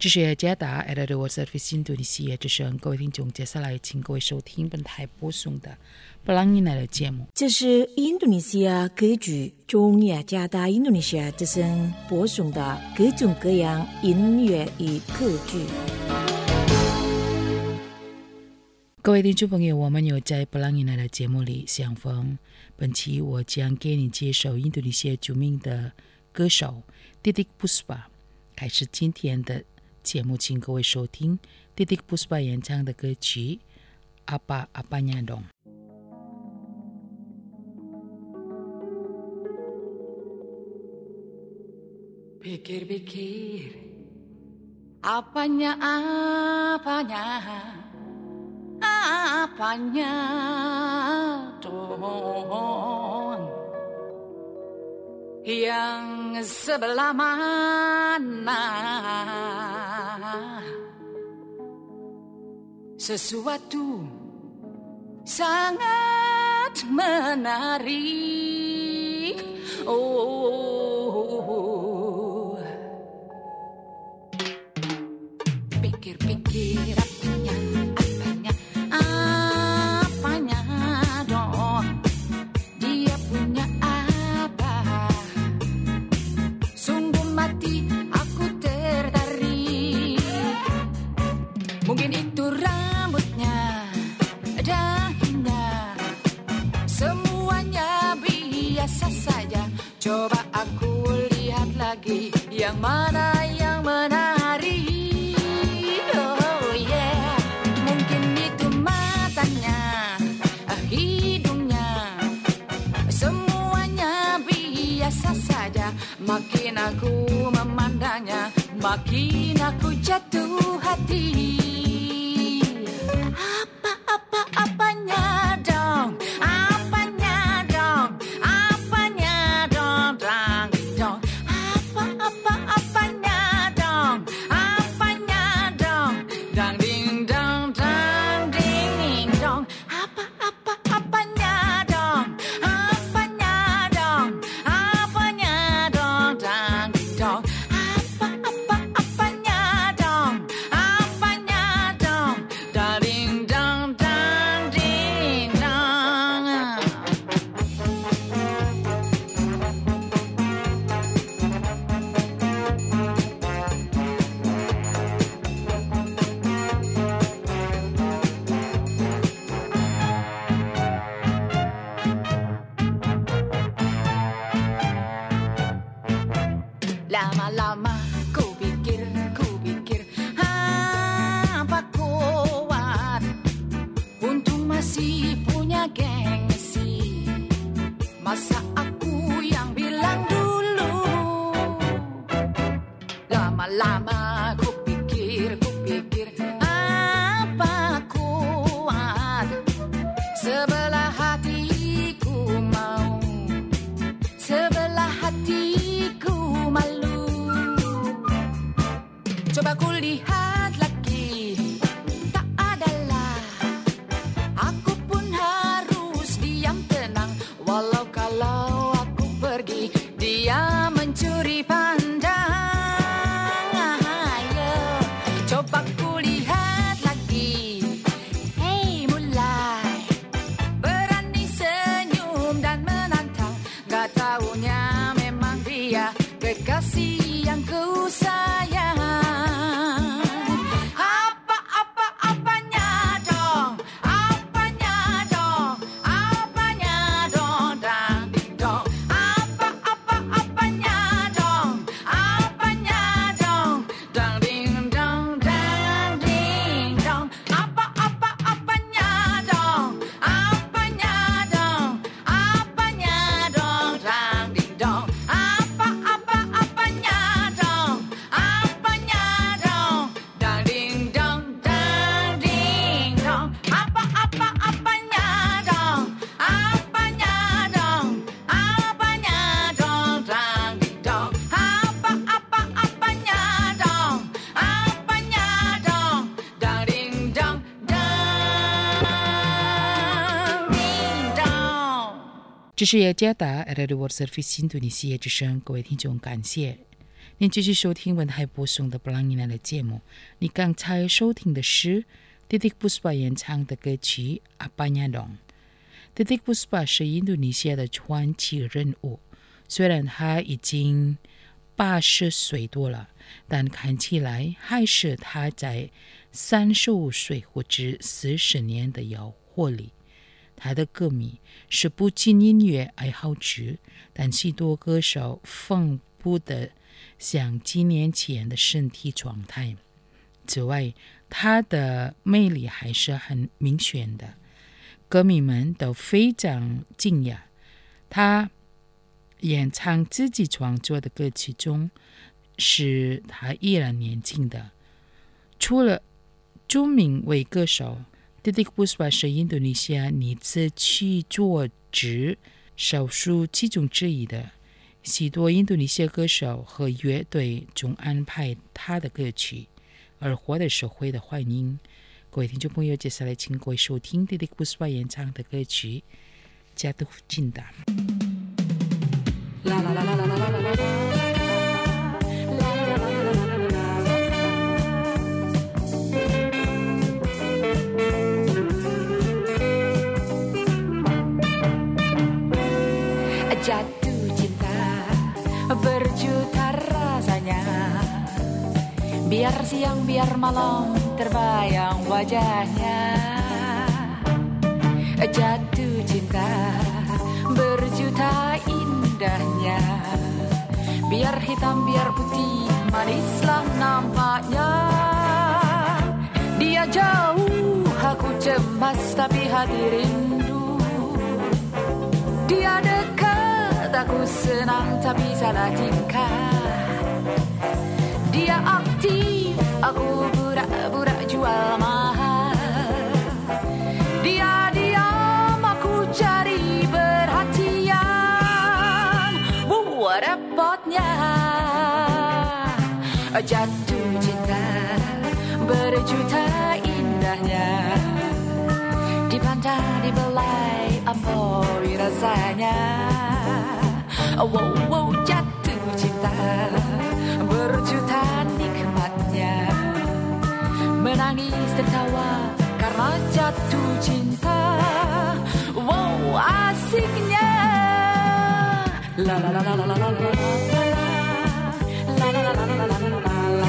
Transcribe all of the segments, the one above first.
这是雅加达 Radio Service Indonesia 之声，各位听众，接下来请各位收听本台播送的布朗尼奈的节目。 这是印度尼西亚歌剧中雅加达印度尼西亚之声播送的各种各样音乐与歌剧。 各位听众朋友，我们有在布朗尼奈的节目里相逢。本期我将给你介绍印度尼西亚著名的歌手 Titiek Puspa。开始今天的节目，请各位收听 Titiek Puspa 演唱的歌曲 Apa-apanya Dong。 Pikir-pikir apanya dong yang sebelah mana sesuatu sangat menarik. Pikir-pikir apanya dong, dia punya apa? Sungguh mati aku tertarik. Mungkin itu rambutnya, dahinya, semuanya biasa saja. Coba aku lihat lagi, yang mana yang menarik. Oh yeah, mungkin itu matanya, hidungnya, semuanya biasa saja. Makin aku memandangnya, makin aku jatuh hati. Apanya dong, apanya dong, apanya dong, dong, dong. Apanya dong, apanya dong, dang ding dong, dang ding dong. Apanya dong, apanya dong, apanya dong, dang dong. Apanya dong, apanya dong, dang ding dong, dang ding dong. Lama-lama ku pikir, apa kuat, untung masih punya gengsi. Masa aku yang bilang dulu. Lama-lama ku pikir, apa kuat, sebelah hatiku mau, sebelah hatiku malu. Coba ku lihat lagi, tak adalah. Aku pun harus diam tenang, walau kalau aku pergi, dia mencuri pandang. Ayo, coba ku lihat lagi. Hey, mulai berani senyum dan menantang. Gak taunya memang dia kekasih yang ku sayang. Apanya dong, apanya dong, apanya dong, dang ding dong. Apanya dong, apanya dong, dang ding dong, dang ding dong. Apanya dong, apanya dong, apanya dong, dang ding dong. Apanya dong, apanya dong, dang ding dong, dang ding dong. Apanya dong, apanya dong, apanya dong, dang ding dong. Apanya dong, apanya dong, dang ding dong, dang ding dong. 这是雅加达 Radio Service Indonesia 之声，各位听众，感谢您继续收听文台播送的布朗尼娜的节目。你刚才收听的是 Titik Puspa 演唱的歌曲 Apanya Dong。Titik Puspa 是印度尼西亚的传奇人物，虽然他已经80岁多了，但看起来还是他在35岁或者40年的活力。他的歌迷是不仅音乐爱好者，但许多歌手奋不的像几年前的身体状态。此外，他的魅力还是很明显的，歌迷们都非常惊讶。他演唱自己创作的歌曲中，是他依然年轻的。除了著名为歌手，Titik Puspa 是印度尼西亚女子曲作者少数其中之一的。许多印度尼西亚歌手和乐队中安排他的歌曲，而获得社会的欢迎。各位听众朋友，接下来请各位收听 Titik Puspa 演唱的歌曲《Jatuh Cinta》。 Jatuh cinta berjuta rasanya, biar siang biar malam terbayang wajahnya. Jatuh cinta berjuta indahnya, biar hitam biar putih manislah nampaknya. Dia jauh aku cemas tapi hati rindu, dia dekat aku senang tapi salah tingkah. Dia aktif aku pura-pura jual mahal, dia diam aku cari perhatian. Repotnya jatuh cinta berjuta indahnya, dipandang dibelai ampoi rasanya. Wow, jatuh cinta berjuta nikmatnya, menangis tertawa karena jatuh cinta. Wow, asiknya. La la la la la la la la la la la la la la la.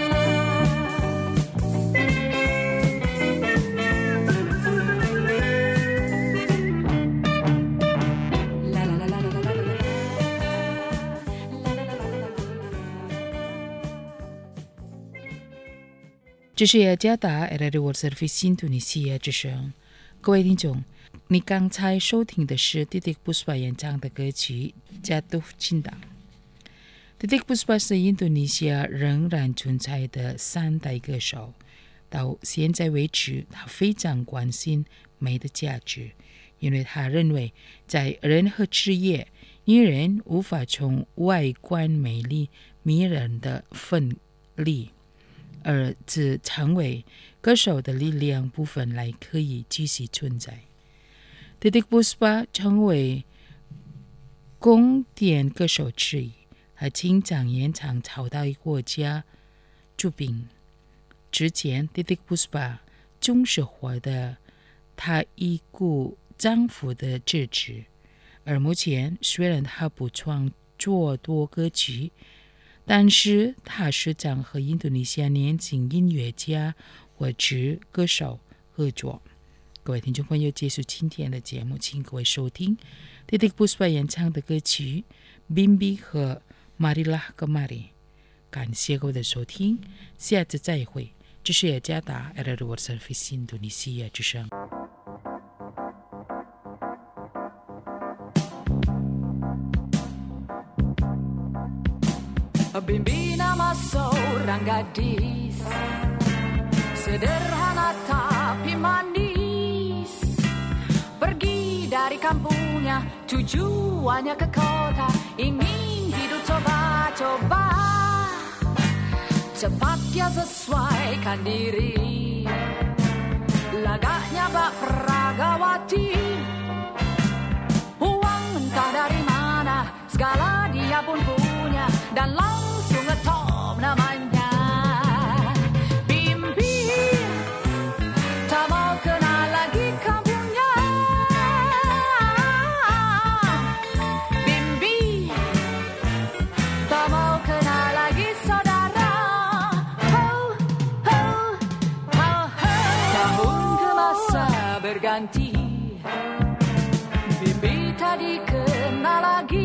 这是雅加达 Radio Service 印度尼西亚之声。各位听众，你刚才收听的是 Titik Puspa 演唱的歌曲《Jatuh Cinta》。Titik Puspa 是印度尼西亚仍然存在的3代歌手。到现在为止，他非常关心美的价值，因为他认为在任何职业，女人无法从外观美丽迷人的分离，而只成为歌手的力量部分来可以继续存在。Titik Puspa 成为经典歌手之一，他经常演唱超大国家作品。之前 Titik Puspa 总是获得他一股丈夫的支持，而目前虽然他不创作多歌曲，但是他时常和印度尼西亚年轻音乐家或者歌手合作。各位听众朋友，结束今天的节目，请各位收听 Titik Puspa 演唱的歌曲 Bimbi 和 Marilah Kemari。感谢各位的收听，下次再会。这是雅加达 Radio Service 印度尼西亚之声。 Bimbi nama seorang gadis, sederhana tapi manis, pergi dari kampungnya tujuannya ke kota, ingin hidup coba-coba. Cepat dia sesuaikan diri, lagaknya bak peragawati, uang entah dari mana, segala dia pun punya dan langsung ngetop berganti. Bibi tak dikenal lagi,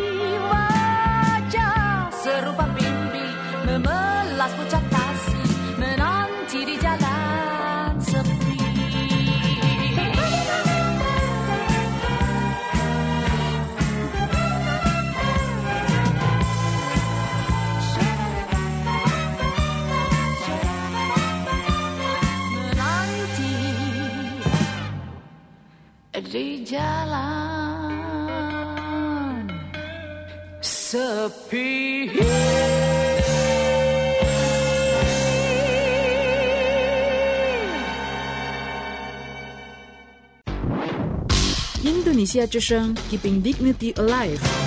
wajah serupa Bimbi memelas pucat tasi, menanti di jalan sepi. Di jalan sepi. Indonesia 之声 Keeping Dignity Alive